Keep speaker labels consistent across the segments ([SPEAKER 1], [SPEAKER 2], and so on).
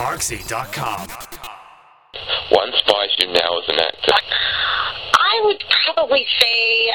[SPEAKER 1] Marksy.com.
[SPEAKER 2] What inspires you now as an actor?
[SPEAKER 3] I would probably say,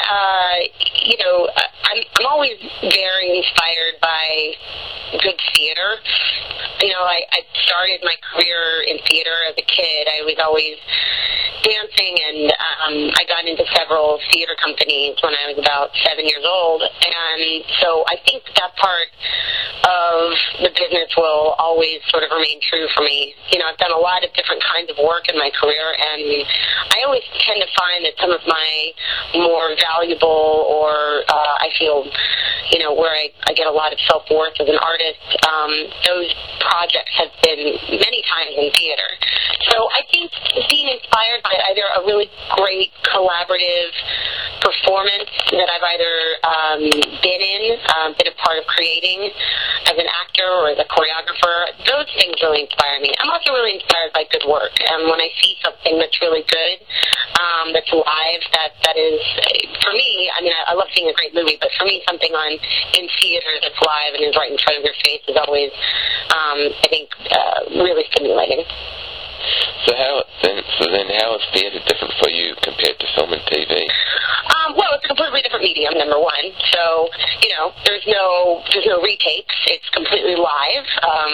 [SPEAKER 3] I'm always very inspired by good theater. I started my career in theater as a kid. I was always dancing, and I got into several theater companies when I was about 7 years old. And so I think that part of the business will always sort of remain true for me. I've done a lot of different kinds of work in my career, and I always tend to find that some of my more valuable or I feel, where I get a lot of self-worth as an artist, those projects have been many times in theater. So I think being inspired by either a really great collaborative performance that I've either been a part of creating as an actor or as a choreographer, those things really inspire me. I'm also really inspired by good work. And when I see something that's really good, that's live, that is, for me, I love seeing a great movie, but for me, something in theater that's live and is right in front of your face is always, I think, really stimulating.
[SPEAKER 2] So then how is theater different for you compared to film and TV?
[SPEAKER 3] Well, it's a completely different medium, number one. So, there's no retakes. It's completely live.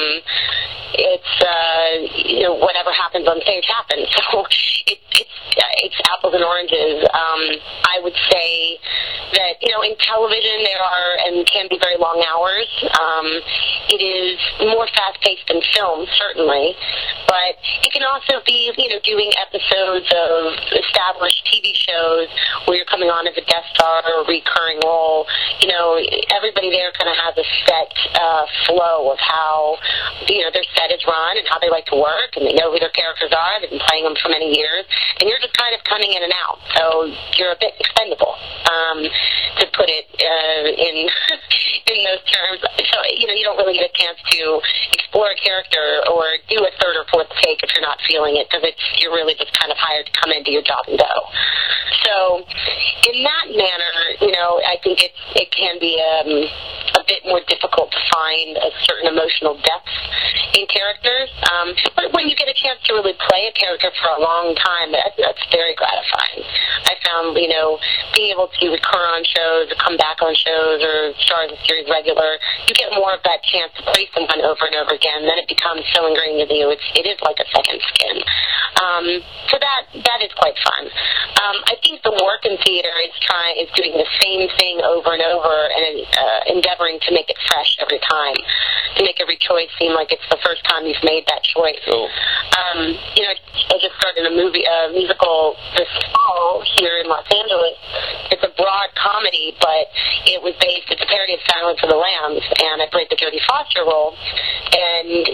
[SPEAKER 3] Whatever happens on stage happens. So it's apples and oranges. I would say that, in television there are and can be very long hours. It is more fast-paced than film, certainly, but it can also be, doing episodes of established TV shows where you're coming on as a guest star or a recurring role. Everybody there kind of has a set flow of how, their set is run and how they like to work, and they know who their characters are. They've been playing them for many years, and you're just kind of coming in and out. So you're a bit expendable, to put it in in those terms. So, you don't really get a chance to explore a character or do a third or fourth take if you're not feeling it, because you're really just kind of hired to come in, do your job, and go. So in that manner, I think it can be a bit more difficult to find a certain emotional depth in characters. But when you get a chance to really play a character for a long time, that's very gratifying. I found, being able to recur on shows or come back on shows or star as a series regular, you get more of that chance to play someone over and over again. Then it becomes so ingrained with you. It is like a second skin. So that is quite fun. I think the work in theater is doing the same thing over and over and endeavoring to make it fresh every time, to make every choice seem like it's the first time you've made that choice.
[SPEAKER 2] Cool.
[SPEAKER 3] I just started a musical this fall here in Los Angeles. It's a broad comedy, but it's a parody of Silence of the Lambs, and I played the Jodie Foster role, and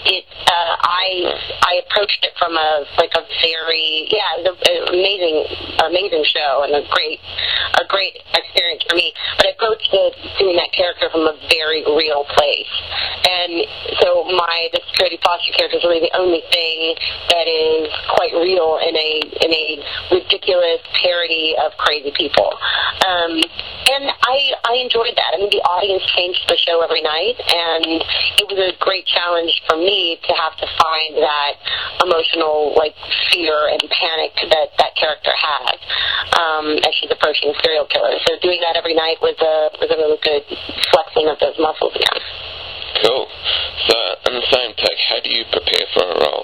[SPEAKER 3] I approached it from a very, it was an amazing show and a great experience for me, but I approached doing that character from a very real place, and so this Jodie Foster character is really the only thing that is quite real in a ridiculous parody of crazy people. And I enjoyed that. The audience changed the show every night, and it was a great challenge for me to have to find that emotional, fear and panic that character has as she's approaching a serial killer. So doing that every night was a really good flexing of those muscles again.
[SPEAKER 2] Cool. So, in the same take, how do you prepare for a role?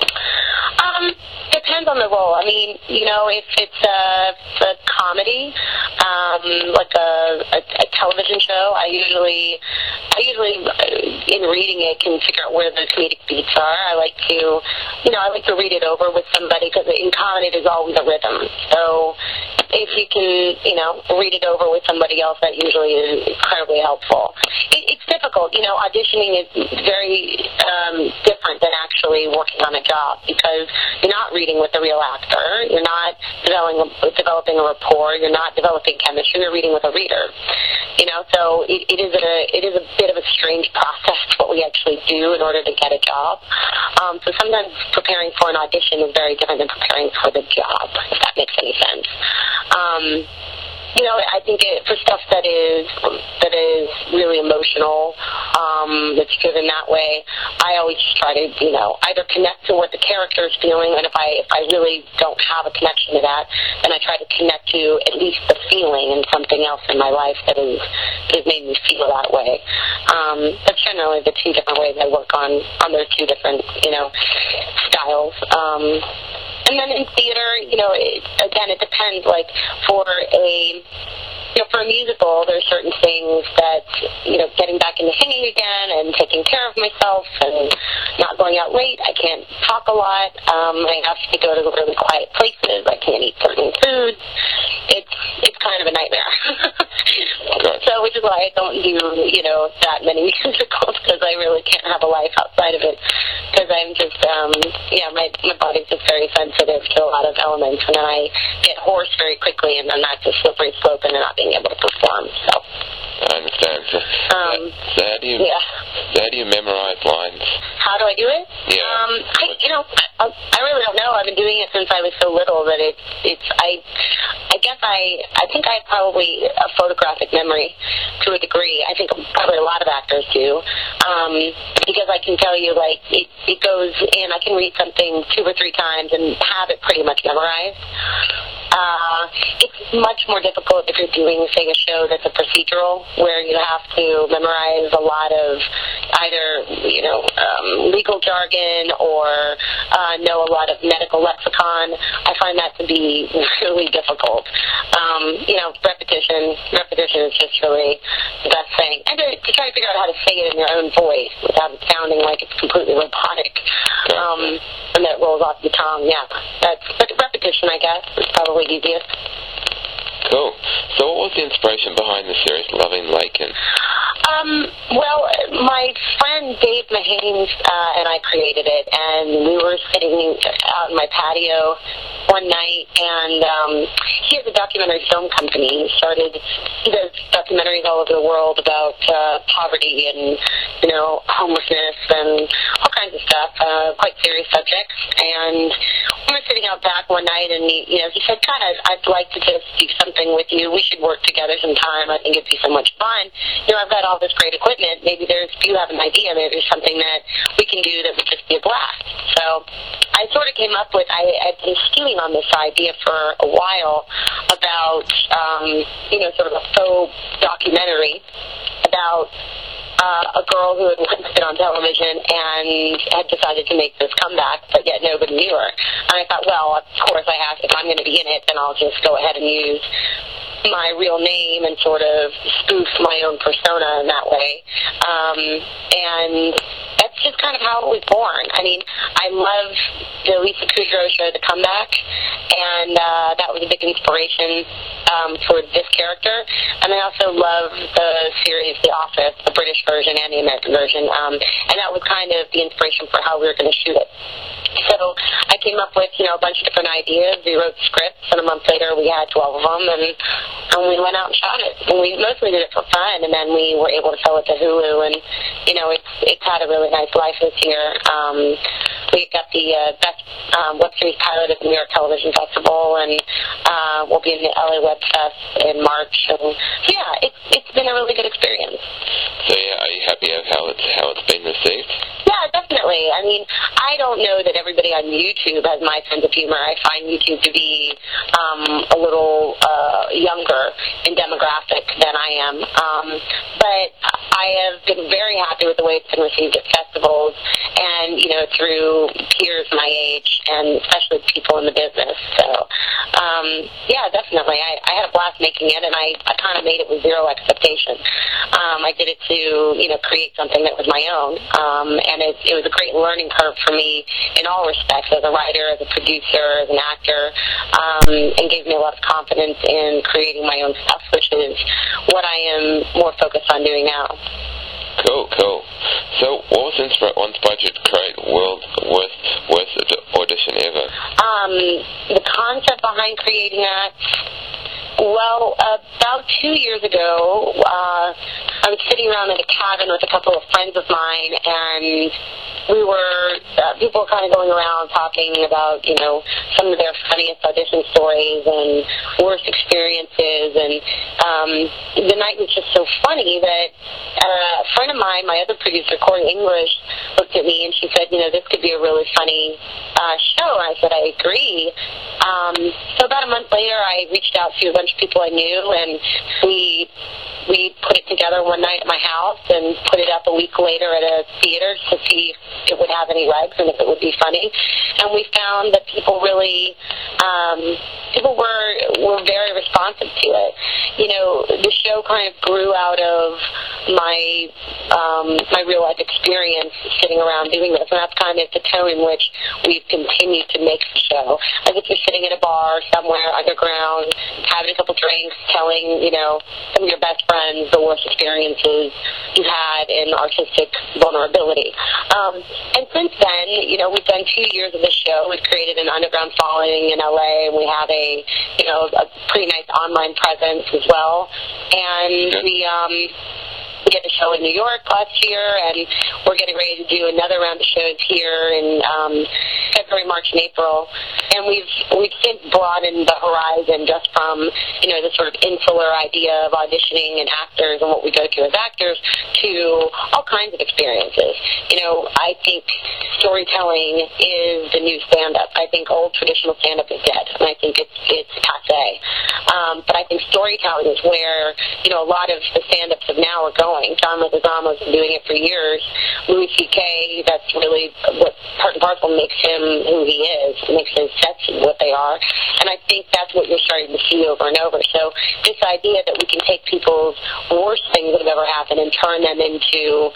[SPEAKER 3] Depends on the role. If it's a comedy, like a television show, I usually in reading it can figure out where the comedic beats are. I like to read it over with somebody, because in comedy there's always a rhythm. So if you can, read it over with somebody else, that usually is incredibly helpful. It's difficult. Auditioning is very different than actually working on a job, because you're not reading with the real actor. You're not developing a rapport. You're not developing chemistry. You're reading with a reader. So it is a bit of a strange process what we actually do in order to get a job. So sometimes preparing for an audition is very different than preparing for the job, if that makes any sense. I think for stuff that is really emotional, that's driven that way, I always just try to, either connect to what the character is feeling, and if I really don't have a connection to that, then I try to connect to at least the feeling and something else in my life that has made me feel that way. That's generally the two different ways I work on those two different, styles. And then in theater, again, it depends. Like for a musical, there's certain things that, getting back into singing again and taking care of myself and not going out late. I can't talk a lot. I have to go to really quiet places. I can't eat certain foods. It's kind of a nightmare. So, which is why I don't do, that many musicals, because I really can't have a life outside of it. Because I'm just, my body's just very sensitive to a lot of elements, and then I get hoarse very quickly, and then that's a slippery slope into not being able to perform. So
[SPEAKER 2] I understand. So how do you memorize lines?
[SPEAKER 3] How do I do it?
[SPEAKER 2] Yeah.
[SPEAKER 3] I really don't know. I've been doing it since I was so little that I think I have probably a photographic memory to a degree. I think probably a lot of actors do. Because I can tell you, like, it goes in, I can read something 2 or 3 times and have it pretty much memorized. It's much more difficult if you're doing, say, a show that's a procedural, where you have to memorize a lot of either, legal jargon or know a lot of medical lexicon. I find that to be really difficult. Repetition is just really the best thing. And to try to figure out how to say it in your own voice without it sounding like it's completely robotic. And that rolls off your tongue, but repetition, I guess, is probably easiest.
[SPEAKER 2] Cool. So what was the inspiration behind the series Loving Lakin?
[SPEAKER 3] Well, my friend Dave Mahanes and I created it, and we were sitting out in my patio one night, and he has a documentary film company. He does documentaries all over the world about poverty and, homelessness and all kinds of stuff, quite serious subjects. And we were sitting out back one night, and he said, God, I'd like to just do something with you. We should work together sometime. I think it'd be so much fun. I've got all this great equipment. Maybe you have an idea. Maybe there's something that we can do that would just be a blast. So I sort of came up with, I've been stewing on this idea for a while about, sort of a faux documentary about a girl who had once been on television and had decided to make this comeback, but yet nobody knew her. And I thought, well, of course if I'm going to be in it, then I'll just go ahead and use my real name and sort of spoof my own persona in that way. And that's just kind of how it was born. I mean, I love the Lisa Kudrow show, The Comeback, and that was a big inspiration for this character. And I also love the series The Office, the British version and the American version, and that was kind of the inspiration for how we were going to shoot it. So I came up with, a bunch of different ideas. We wrote scripts, and a month later we had 12 of them, and we went out and shot it. And we mostly did it for fun, and then we were able to sell it to Hulu, and, it's had a really nice life this year. We got the best web series pilot at the New York Television Festival, and we'll be in the LA Web Fest in March. And so, it's been a really good experience.
[SPEAKER 2] So, are you happy of how it's been received?
[SPEAKER 3] Yeah, definitely. I mean, I don't know that everybody on YouTube has my sense of humor. I find YouTube to be a little younger in demographic than I am. But I have been very happy with the way it's been received at festivals and, through peers my age and especially people in the business. So, definitely. I had a blast making it, and I kind of made it with zero expectation. I did it to, create something that was my own. And it was a great learning curve for me in all respects, as a writer, as a producer, as an actor, and gave me a lot of confidence in creating my own stuff, which is what I am more focused on doing now.
[SPEAKER 2] Cool. So, what was what inspired you to create World's Worst Audition Ever?
[SPEAKER 3] The concept behind creating that, well, about 2 years ago, I was sitting around in a cabin with a couple of friends of mine, and people were kind of going around talking about, some of their funniest audition stories and worst experiences, and the night was just so funny that a friend of mine, my other producer, Corey English, looked at me and she said, this could be a really funny show. And I said, I agree. So about a month later, I reached out to a bunch of people I knew, and we put it together one night at my house and put it up a week later at a theater to see if it would have any legs and if it would be funny. And we found that people really, people were very responsive to it. The show kind of grew out of my real life experience sitting around doing this, and that's kind of the tone in which we've continued to make the show. Like if you're sitting in a bar somewhere underground, having a couple drinks, telling, some of your best friends the worst experiences you've had in artistic vulnerability. And since then, we've done 2 years of the show. We've created an underground following in LA, and we have a pretty nice online presence as well. And we did a show in New York last year, and we're getting ready to do another round of shows here in February, March, and April. And we've since broadened the horizon just from, the sort of insular idea of auditioning and actors and what we go through as actors to all kinds of experiences. I think storytelling is the new stand-up. I think old traditional stand-up is dead, and I think it's passé. But I think storytelling is where, a lot of the stand-ups of now are going. John Leguizamo's been doing it for years. Louis C.K., that's really what part and parcel makes him who he is, makes his sets what they are. And I think that's what you're starting to see over and over. So this idea that we can take people's worst things that have ever happened and turn them into,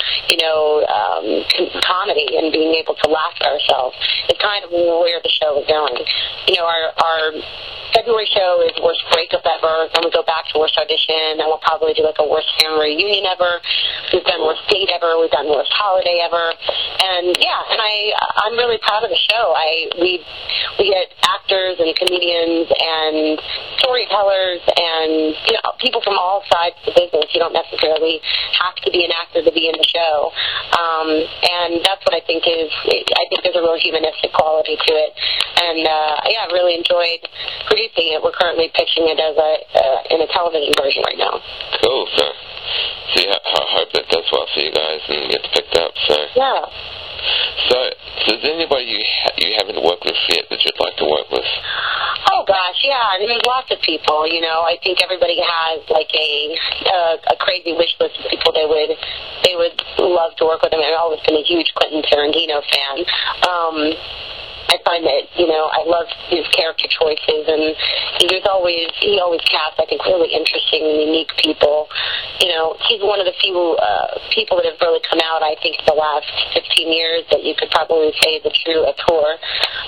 [SPEAKER 3] comedy and being able to laugh at ourselves is kind of where the show is going. Our February show is worst breakup ever. Then we go back to worst audition, and we'll probably do like a worst family reunion ever. We've done worst date ever. We've done worst holiday ever. And I'm really proud of the show. We get actors and comedians and storytellers and people from all sides of the business. You don't necessarily have to be an actor to be in the show. And that's what I think is. I think there's a real humanistic quality to it. And I really enjoyed producing it. We're currently pitching it as in a television version right now.
[SPEAKER 2] Cool. So I hope that does well for you guys and gets picked up. So
[SPEAKER 3] yeah.
[SPEAKER 2] So is there anybody you haven't worked with yet that you'd like to work with?
[SPEAKER 3] Oh gosh, yeah. There's lots of people. I think everybody has like a crazy wish list of people they would love to work with. I've always been a huge Quentin Tarantino fan. I find that, I love his character choices, and he always casts, I think, really interesting and unique people. He's one of the few people that have really come out, I think, in the last 15 years that you could probably say is a true auteur.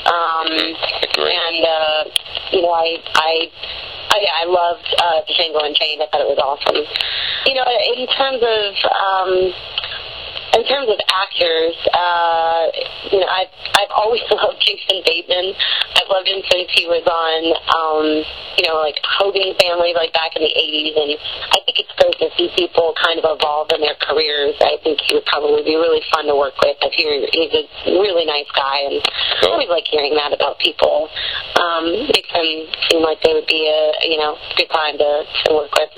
[SPEAKER 3] And, I loved Django Unchained. I thought it was awesome. In terms of actors, I've always loved Jason Bateman. I've loved him since he was on, like Hogan Family, like back in the 80s. And I think it's great to see people kind of evolve in their careers. I think he would probably be really fun to work with. He's a really nice guy, and I always like hearing that about people. Makes them seem like they would be a good time to work with.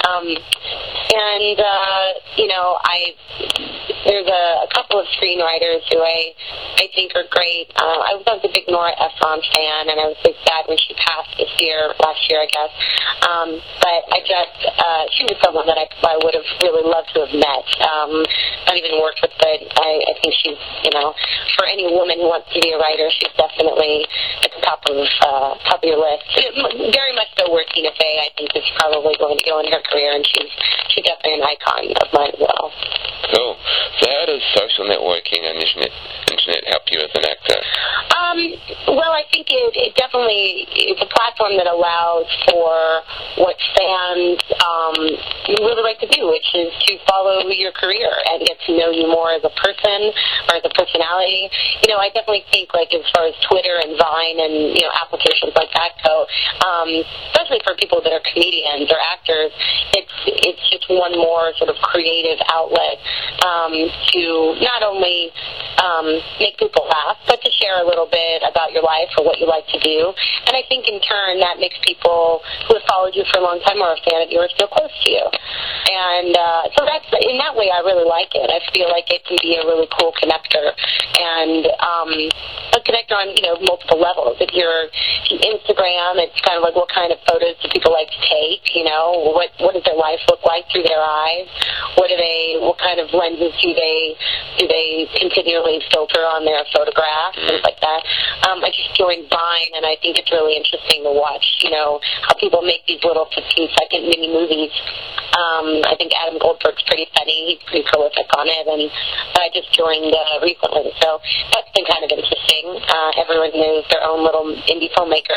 [SPEAKER 3] There's a couple of screenwriters who I think are great. I was a big Nora Ephron fan, and I was big sad when she passed last year, I guess. But she was someone that I would have really loved to have met. Not even worked with, but I think she's, for any woman who wants to be a writer, she's definitely at the top of your list. Very much so where Tina Fey, I think, is probably going to go in her career, and she's definitely an icon of mine as well.
[SPEAKER 2] Cool. So how does social networking and internet help you as an actor?
[SPEAKER 3] Well, I think it definitely is a platform that allows for what fans really like to do, which is to follow your career and get to know you more as a person or as a personality. I definitely think, like, as far as Twitter and Vine and, applications like that go, especially for people that are comedians or actors, it's just one more sort of creative outlet to not only make people laugh, but to share a little bit about your life or what you like to do. And I think in turn that makes people who have followed you for a long time or a fan of yours feel close to you. And so that's, in that way, I really like it. I feel like it can be a really cool connector, and a connector on, multiple levels. If you're Instagram, it's kind of like, what kind of photos do people like to take? What does their life look like through their eyes? What kind of lenses do they continually filter on their photographs, things like that. I just joined Vine, and I think it's really interesting to watch, how people make these little 15-second mini movies. I think Adam Goldberg's pretty funny. He's pretty prolific on it, and I just joined recently. So that's been kind of interesting. Everyone knows their own little indie filmmaker.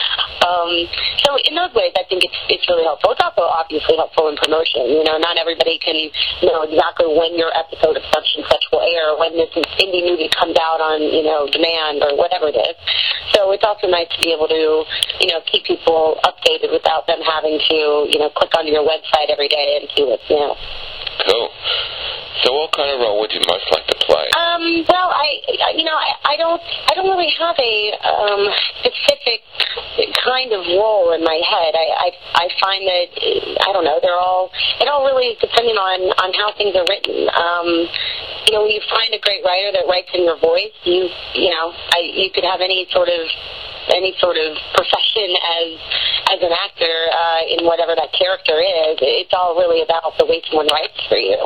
[SPEAKER 3] So in those ways, I think it's really helpful. It's also obviously helpful in promotion. Not everybody can know exactly when your episode of such and such will air, or when this indie movie comes out on, demand or whatever it is. So it's also nice to be able to, keep people updated without them having to, click onto your website every day and see what's new.
[SPEAKER 2] Cool. So what kind of role would you most like to play?
[SPEAKER 3] Well, I don't really have a specific kind of role in my head. I find that, I don't know, it all really is depending on how things are written. When you find a great writer that writes in your voice, you could have any sort of profession as an actor in whatever that character is. It's all really about the way someone writes for you,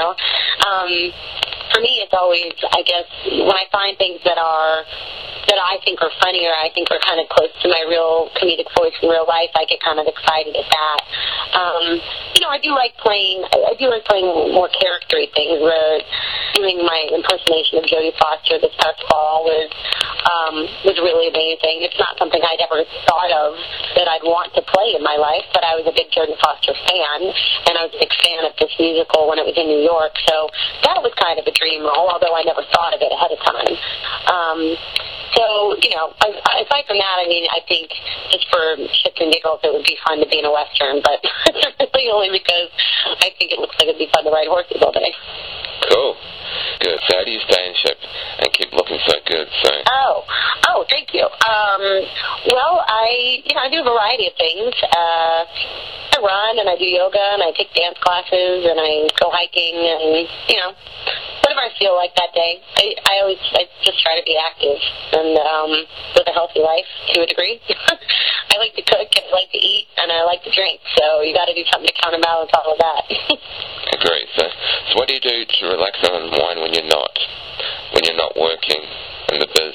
[SPEAKER 3] For me, it's always, I guess, when I find things that I think are funny or I think are kind of close to my real comedic voice in real life, I get kind of excited at that. I do like playing more character-y things. Doing my impersonation of Jodie Foster this past fall was really amazing. It's not something I'd ever thought of that I'd want to play in my life, but I was a big Jodie Foster fan, and I was a big fan of this musical when it was in New York, so that was kind of a dream role, although I never thought of it ahead of time. So, aside from that, I think just for shits and giggles, it would be fun to be in a Western, but really only because I think it looks like it'd be fun to ride horses all day.
[SPEAKER 2] Cool. Good. So how do you stay in shape and keep looking so good?
[SPEAKER 3] Oh, thank you. Well, I do a variety of things. I run, and I do yoga, and I take dance classes, and I go hiking, and, whatever I feel like that day. I just try to be active and live a healthy life to a degree. I like to cook, and I like to eat, and I like to drink, so you got to do something to counterbalance all of that.
[SPEAKER 2] Great. So what do you do to relax and unwind when you're not working in the biz?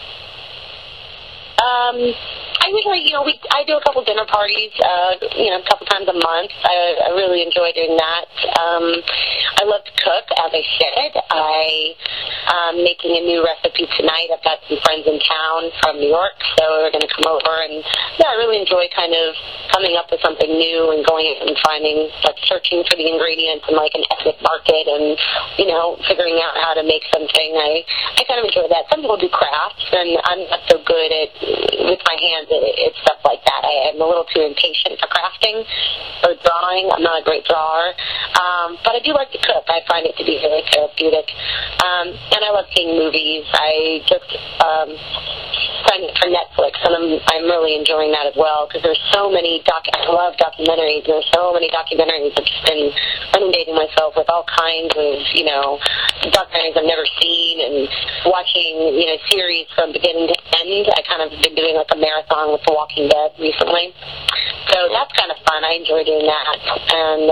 [SPEAKER 3] I usually, I do a couple dinner parties, a couple times a month. I really enjoy doing that. I love to cook, as I said. I'm making a new recipe tonight. I've got some friends in town from New York, so they're going to come over. And, I really enjoy kind of coming up with something new and going and finding, searching for the ingredients in, an ethnic market and, figuring out how to make something. I kind of enjoy that. Some people do crafts, and I'm not so good with my hands at stuff like that. I am a little too impatient for crafting or drawing. I'm not a great drawer. But I do like to cook. I find it to be really therapeutic. And I love seeing movies. I just signed up for Netflix, and I'm really enjoying that as well, because there's so many I love documentaries. There's so many documentaries. I've just been inundating myself with all kinds of, documentaries I've never seen, and watching, series from beginning to end. I kind of been doing a marathon with The Walking Dead recently. So that's kind of fun. I enjoy doing that. And,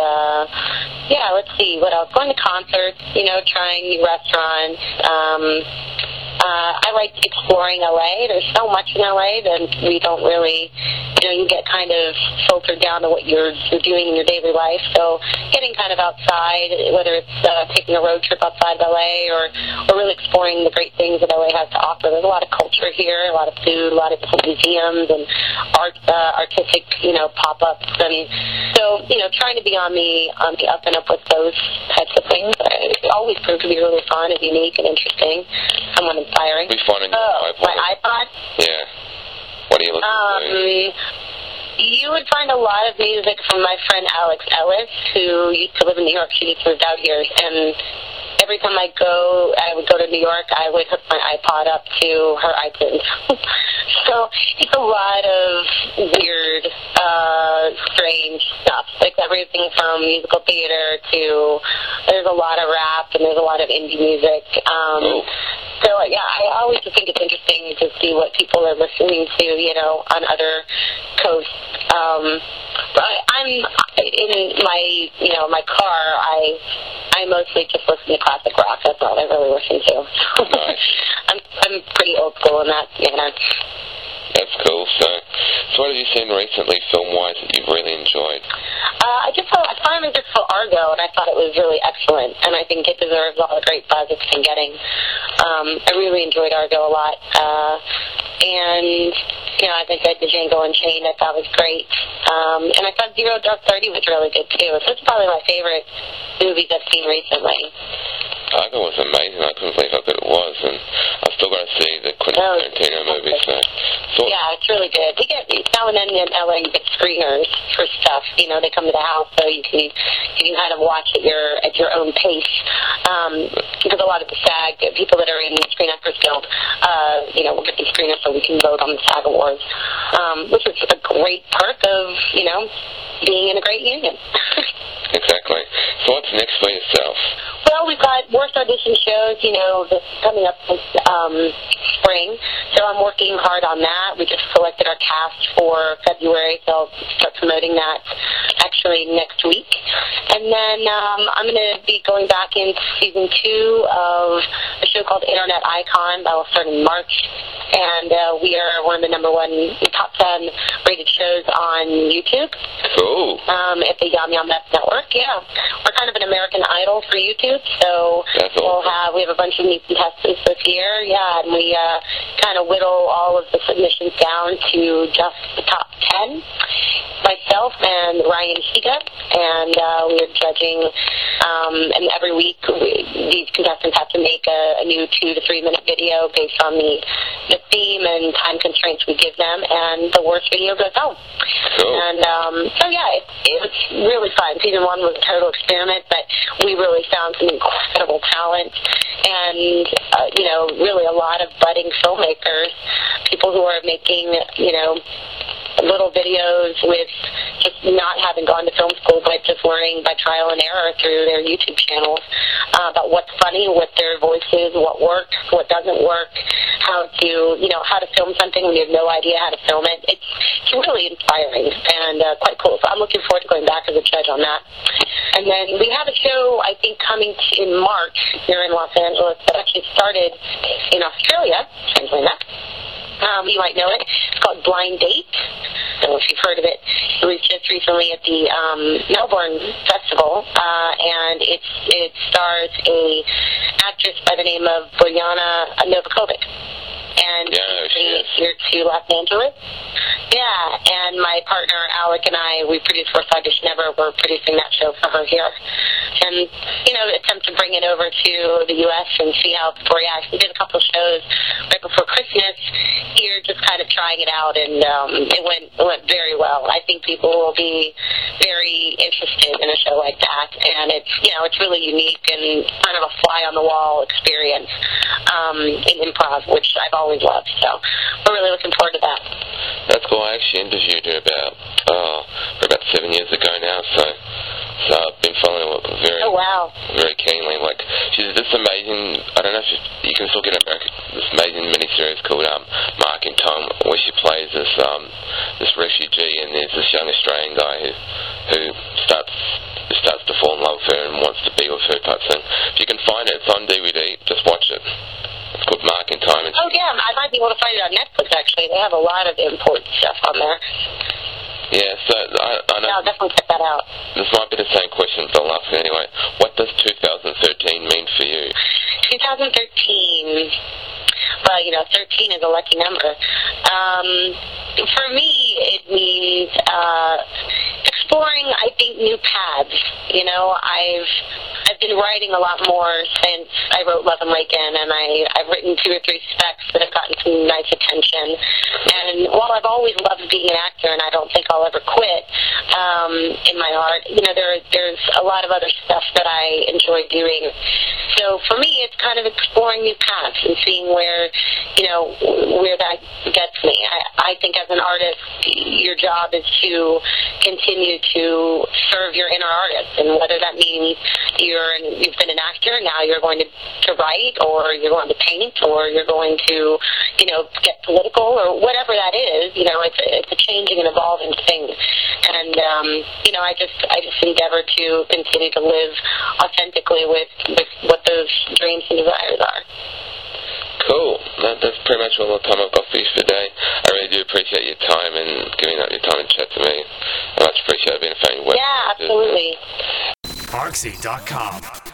[SPEAKER 3] let's see, what else? Going to concerts, trying new restaurants. I like exploring LA. There's so much in LA that we don't really, you get kind of filtered down to what you're doing in your daily life. So getting kind of outside, whether it's taking a road trip outside of LA or really exploring the great things that LA has to offer. There's a lot of culture here, a lot of food, a lot of different museums and artistic, pop-ups. And so, trying to be on the up and up with those types of things. It always proved to be really fun and unique and interesting, somewhat inspiring.
[SPEAKER 2] We find
[SPEAKER 3] my iPod?
[SPEAKER 2] Yeah. What are you looking for?
[SPEAKER 3] You would find a lot of music from my friend Alex Ellis, who used to live in New York. She just moved out here, and every time I would go to New York, I would hook my iPod up to her iTunes. So it's a lot of weird, strange stuff, like everything from musical theater to there's a lot of rap and there's a lot of indie music. So, yeah, I always just think it's interesting to see what people are listening to, on other coasts. But I'm in my car, I mostly just listen to classic rock. That's all I really listen to.
[SPEAKER 2] Nice.
[SPEAKER 3] I'm pretty old school in that manner.
[SPEAKER 2] That's cool. So what have you seen recently, film-wise, that you've really enjoyed?
[SPEAKER 3] I finally just saw Argo, and I thought it was really excellent, and I think it deserves all the great buzz it's been getting. I really enjoyed Argo a lot, and as I said, Django Unchained I thought was great, and I thought Zero Dark 30 was really good too. So it's probably my favorite movies I've seen recently.
[SPEAKER 2] Argo was amazing. I couldn't believe how good it was, and I've still got to see the Quentin Tarantino movie. So
[SPEAKER 3] yeah, it's really good. We get now and then in LA you get screeners for stuff. They come to the house so you can kind of watch at your own pace. Because a lot of the SAG people that are in the Screen Actors Guild, will get these screeners so we can vote on the SAG Awards, which is a great perk of being in a great union.
[SPEAKER 2] Exactly. So what's next for yourself?
[SPEAKER 3] Well, we've got worst audition shows, coming up this spring. So I'm working hard on that. We just selected our cast for February, so I'll start promoting that actually next week. And then I'm going to be going back into season 2 of a show called Internet Icon that will start in March. And we are one of the top 10 rated shows on YouTube.
[SPEAKER 2] Cool.
[SPEAKER 3] At the Yum Yum Mess Network, yeah. We're kind of an American Idol for YouTube, so we have a bunch of new contestants this year, yeah, and we kind of whittle all of the submissions down to just the top 10. Myself and Ryan Higa, and we're judging, and every week these contestants have to make a new 2 to 3 minute video based on the theme and time constraints we give them, and the worst video goes home.
[SPEAKER 2] Cool.
[SPEAKER 3] And so yeah, it was really fun. Season 1 was a total experiment, but we really found some incredible talent and really a lot of budding filmmakers, people who are making little videos with just not having gone to film school, but just learning by trial and error through their YouTube channels about what's funny, what their voice is, what works, what doesn't work, how to film something when you have no idea how to film it. It's really inspiring and quite cool. So I'm looking forward to going back as a judge on that. And then we have a show, I think, coming in March here in Los Angeles that actually started in Australia, strangely enough. You might know it. It's called Blind Date. I don't know if you've heard of it. It was just recently at the Melbourne Festival, and it stars a actress by the name of Bojana Novakovic. And she's here to Los Angeles. Yeah, and my partner Alec and I, we produced Worst Audition Ever. We're producing that show for her here. And, attempt to bring it over to the U.S. and see how people react. We did a couple of shows right before Christmas here, just kind of trying it out, and it went very well. I think people will be very interested in a show like that, and it's really unique and kind of a fly-on-the-wall experience in improv, which I've always loved. So we're really looking forward to that.
[SPEAKER 2] That's cool. I actually interviewed her about 7 years ago now, so I've been following her very keenly. Like, she's this amazing, I don't know if you can still get this amazing miniseries called Mark in Time, where she plays this refugee, and there's this young Australian guy who starts to fall in love with her and wants to be with her type thing. If you can find it, it's on DVD, just watch it. It's called mark in time.
[SPEAKER 3] Oh, yeah, I might be able to find it on Netflix, actually. They have a lot of important stuff on there.
[SPEAKER 2] Yeah, so I know...
[SPEAKER 3] Yeah, I'll definitely check that out.
[SPEAKER 2] This might be the same question, but I'll ask it anyway. What does 2013 mean for you?
[SPEAKER 3] 2013... Well, 13 is a lucky number. For me, it means exploring, I think, new paths. I've been writing a lot more since I wrote Love and Laken, and I've written 2 or 3 specs that have gotten some nice attention. And while I've always loved being an actor, and I don't think I'll ever quit in my art, there's a lot of other stuff that I enjoy doing. So for me, it's kind of exploring new paths and seeing where that gets me. I think as an artist, your job is to continue to serve your inner artist, and whether that means you've been an actor, now you're going to write, or you're going to paint, or you're going to get political, or whatever that is. It's a changing and evolving thing, and I just endeavor to continue to live authentically with what those dreams and desires are.
[SPEAKER 2] Cool. That's pretty much all the time I've got for you today. I really do appreciate your time and giving up your time and chat to me. I much appreciate it being a fan of your website.
[SPEAKER 3] Yeah, absolutely.
[SPEAKER 1] Artsy.com